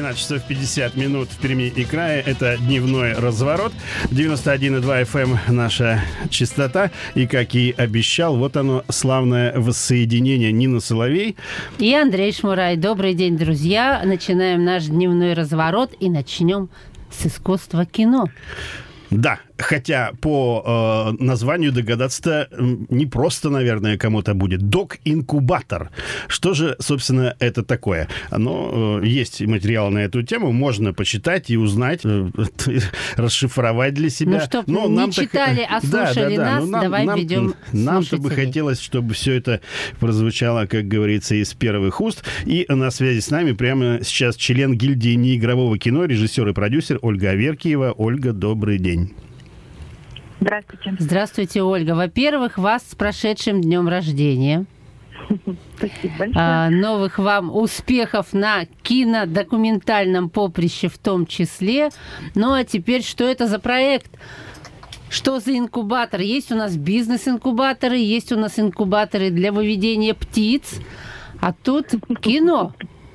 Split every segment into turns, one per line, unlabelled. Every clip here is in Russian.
12 часов 50 минут в Перми и крае. Это дневной разворот. 91,2 FM наша частота. И, как и обещал, вот оно, славное воссоединение. Нина Соловей
и Андрей Шмурай. Добрый день, друзья. Начинаем наш дневной разворот и начнем с искусства кино.
Да, хотя по названию догадаться не просто, наверное, кому-то будет. Док-инкубатор. Что же, собственно, это такое? Есть материал на эту тему, можно почитать и узнать, расшифровать для себя.
Чтобы не читали, а слушали нас, давай введем слушателей.
Нам-то бы хотелось, чтобы все это прозвучало, как говорится, из первых уст. И на связи с нами прямо сейчас член гильдии неигрового кино, режиссер и продюсер Ольга Аверкиева. Ольга, добрый день.
Здравствуйте.
Здравствуйте, Ольга. Во-первых, вас с прошедшим днем рождения.
Спасибо большое.
Новых вам успехов на кинодокументальном поприще в том числе. Ну, а теперь, что это за проект? Что за инкубатор? Есть у нас бизнес-инкубаторы, есть у нас инкубаторы для выведения птиц, а тут кино.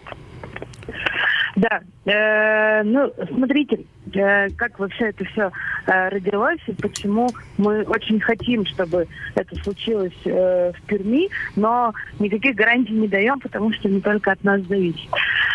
Да, смотрите, как вообще это все родилось и почему мы очень хотим, чтобы это случилось в Перми, но никаких гарантий не даем, потому что не только от нас зависит.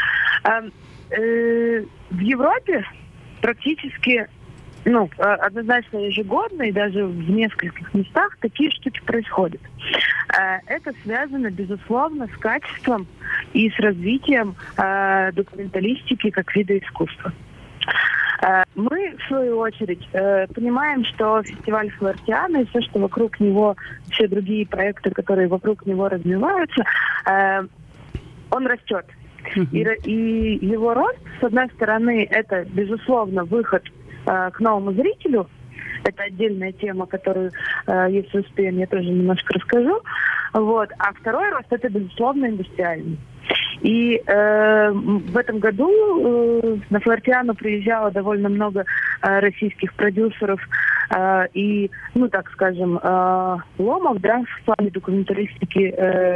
В Европе практически, однозначно ежегодно и даже в нескольких местах такие штуки происходят. Это связано, безусловно, с качеством и с развитием документалистики как вида искусства. Мы, в свою очередь, понимаем, что фестиваль Флоартиано и все, что вокруг него, все другие проекты, которые вокруг него развиваются, он растет. И его рост, с одной стороны, это, безусловно, выход к новому зрителю. Это отдельная тема, которую, если успеем, я тоже немножко расскажу. Вот. А второй рост – это, безусловно, индустриальный. И в этом году на Флоартиано приезжало довольно много российских продюсеров и, так скажем, ломов, да, в плане документалистики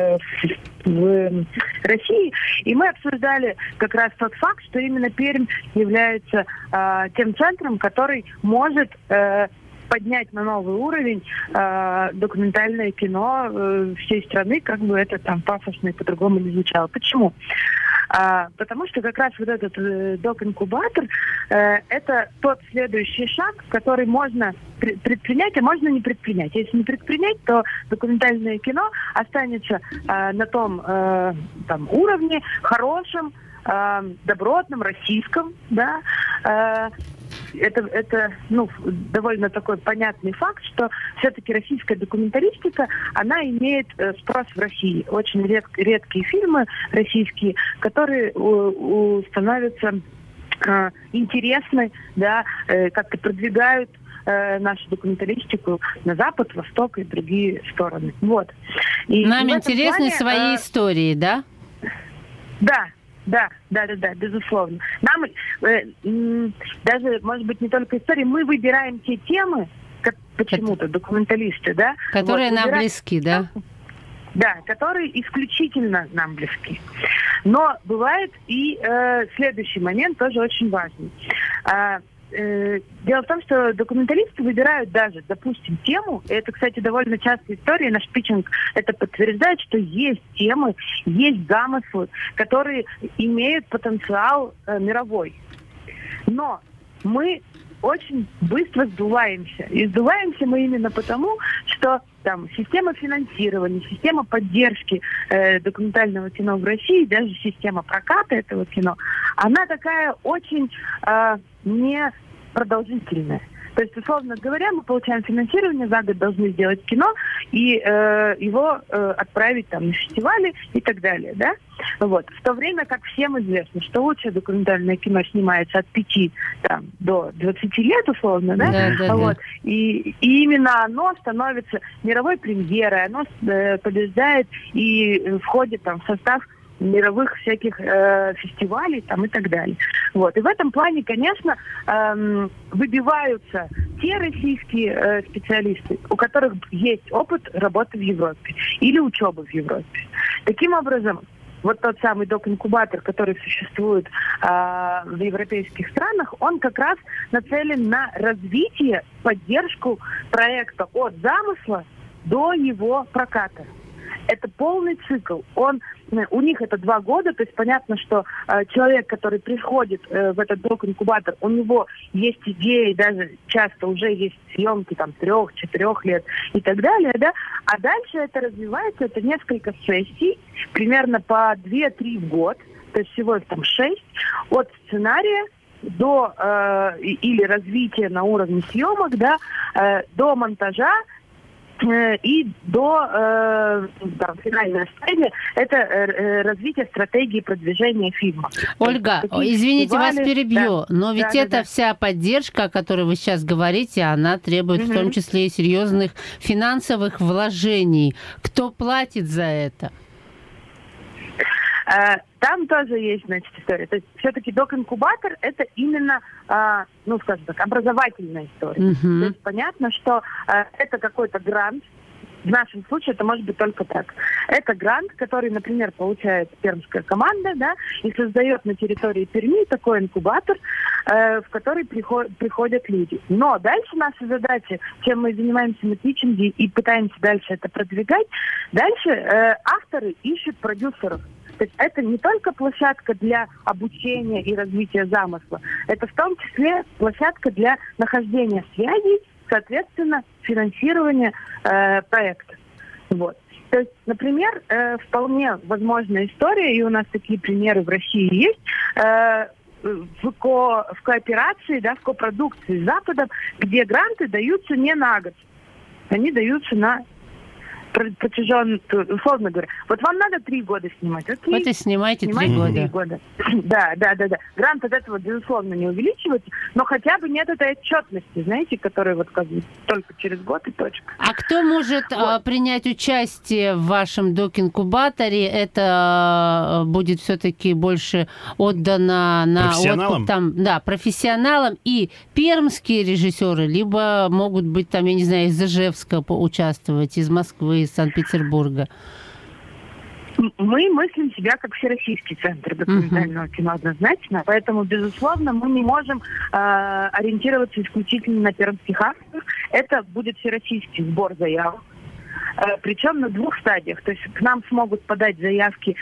в России. И мы обсуждали как раз тот факт, что именно Пермь является тем центром, который может поднять на новый уровень документальное кино всей страны, как бы это там пафосно и по-другому не звучало. Почему? Потому что как раз вот этот док-инкубатор это тот следующий шаг, который можно предпринять, а можно не предпринять. Если не предпринять, то документальное кино останется на том уровне хорошем, добротном, российском, да. Это довольно такой понятный факт, что все-таки российская документалистика, она имеет спрос в России. Очень редкие фильмы российские, которые становятся интересны, да, как-то продвигают нашу документалистику на Запад, Восток и другие стороны. Вот. И
нам интересны свои истории, да?
Да, безусловно. Нам даже, может быть, не только истории, мы выбираем те темы, как почему-то документалисты, да?
Которые нам близки, да?
Да, которые исключительно нам близки. Но бывает и следующий момент тоже очень важный. Дело в том, что документалисты выбирают даже, допустим, тему, и это, кстати, довольно частая история, наш питчинг это подтверждает, что есть темы, есть замыслы, которые имеют потенциал мировой. Но мы очень быстро сдуваемся. И сдуваемся мы именно потому, что там система финансирования, система поддержки документального кино в России, даже система проката этого кино, она такая очень непродолжительная. То есть, условно говоря, мы получаем финансирование, за год должны сделать кино и его отправить там на фестивали и так далее, да? Вот. В то время как всем известно, что лучшее документальное кино снимается от 5 до 20 лет, условно, да? Вот. И именно оно становится мировой премьерой, оно побеждает и входит там в состав мировых всяких фестивалей там, и так далее. Вот. И в этом плане, конечно, выбиваются те российские специалисты, у которых есть опыт работы в Европе или учебы в Европе. Таким образом, вот тот самый док-инкубатор, который существует в европейских странах, он как раз нацелен на развитие, поддержку проекта от замысла до его проката. Это полный цикл. У них это 2 года, то есть понятно, что человек, который приходит в этот док-инкубатор, у него есть идеи, даже часто уже есть съемки 3-4 лет и так далее, да, а дальше это развивается, это несколько сессий, примерно по 2-3 в год, то есть всего их 6, от сценария до или развития на уровне съемок, да, до монтажа, и до финальной стадии это развитие стратегии продвижения фильма.
Ольга, извините, вас перебью, но ведь вся поддержка, о которой вы сейчас говорите, она требует в том числе и серьезных финансовых вложений. Кто платит за это?
Там тоже есть, история. То есть все-таки док-инкубатор – это именно, скажем так, образовательная история. То есть понятно, что это какой-то грант. В нашем случае это может быть только так. Это грант, который, например, получает пермская команда, да, и создает на территории Перми такой инкубатор, в который приходят люди. Но дальше наша задача, чем мы занимаемся на питчинге и пытаемся дальше это продвигать, дальше авторы ищут продюсеров. То есть это не только площадка для обучения и развития замысла, это в том числе площадка для нахождения связей, соответственно, финансирования проекта. Вот. То есть, например, вполне возможная история, и у нас такие примеры в России есть, в кооперации, да, в копродукции с Западом, где гранты даются не на год, они даются на протяженный, условно говоря. Вот вам надо 3 года снимать, окей?
Вот и снимайте 3 года.
Да. Грант от этого, безусловно, не увеличивается, но хотя бы нет этой отчетности, знаете, которая вот как бы только через год и точка.
А кто может принять участие в вашем док-инкубаторе? Это будет все-таки больше отдано на
профессионалам?
Профессионалам и пермские режиссеры, либо могут быть там, я не знаю, из Ижевска поучаствовать, из Москвы, из Санкт-Петербурга.
Мы мыслим себя как Всероссийский центр документального кино однозначно, поэтому, безусловно, мы не можем ориентироваться исключительно на пермских авторов. Это будет всероссийский сбор заявок. Причем на 2 стадиях. То есть к нам смогут подать заявки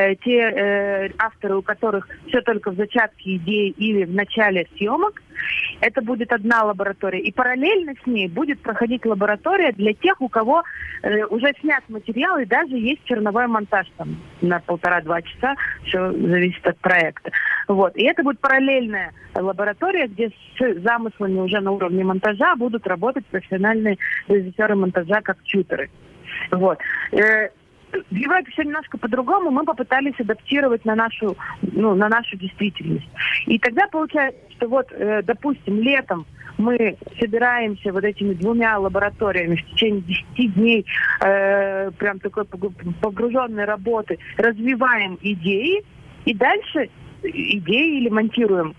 те авторы, у которых все только в зачатке идеи или в начале съемок. Это будет одна лаборатория. И параллельно с ней будет проходить лаборатория для тех, у кого уже снят материал и даже есть черновой монтаж там, на 1,5-2 часа. Все зависит от проекта. Вот. И это будет параллельная лаборатория, где с замыслами уже на уровне монтажа будут работать профессиональные режиссеры монтажа как тьюторы. Вот. В Европе все немножко по-другому. Мы попытались адаптировать на нашу действительность. И тогда получается, что вот, допустим, летом мы собираемся вот этими 2 лабораториями в течение 10 дней прям такой погруженной работы, развиваем идеи, и дальше идеи или монтируем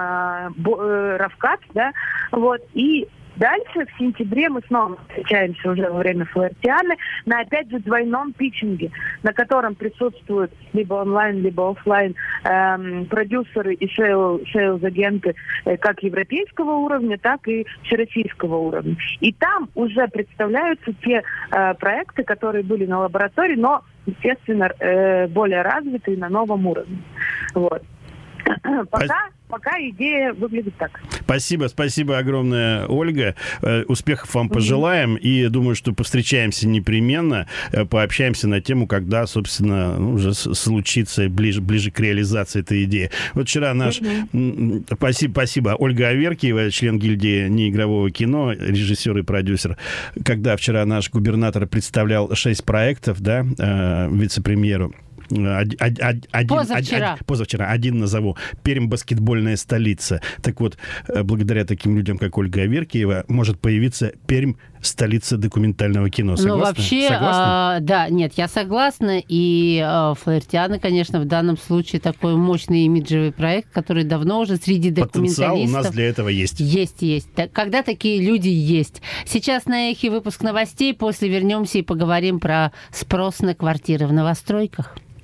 равкат, да, вот, и дальше в сентябре мы снова встречаемся уже во время Флаертианы на, опять же, двойном питчинге, на котором присутствуют либо онлайн, либо офлайн продюсеры и сейлз-агенты как европейского уровня, так и всероссийского уровня. И там уже представляются те проекты, которые были на лаборатории, но, естественно, более развитые на новом уровне. Вот. Пока идея выглядит так.
Спасибо огромное, Ольга. Успехов вам пожелаем. И думаю, что повстречаемся непременно, пообщаемся на тему, когда, собственно, уже случится ближе к реализации этой идеи. Вот вчера наш... Спасибо. Ольга Аверкиева, член гильдии неигрового кино, режиссер и продюсер. Когда вчера наш губернатор представлял 6 проектов, да, вице-премьеру, позавчера один назову. Пермь — баскетбольная столица. Так вот, благодаря таким людям, как Ольга Аверкиева, может появиться Пермь — столица документального кино. Согласна? Ну,
вообще, да, нет, я согласна. И Флаертиана, конечно, в данном случае такой мощный имиджевый проект, который давно уже среди документалистов...
Потенциал у нас для этого есть.
Есть. Когда такие люди есть. Сейчас на Эхе выпуск новостей. После вернемся и поговорим про спрос на квартиры в новостройках.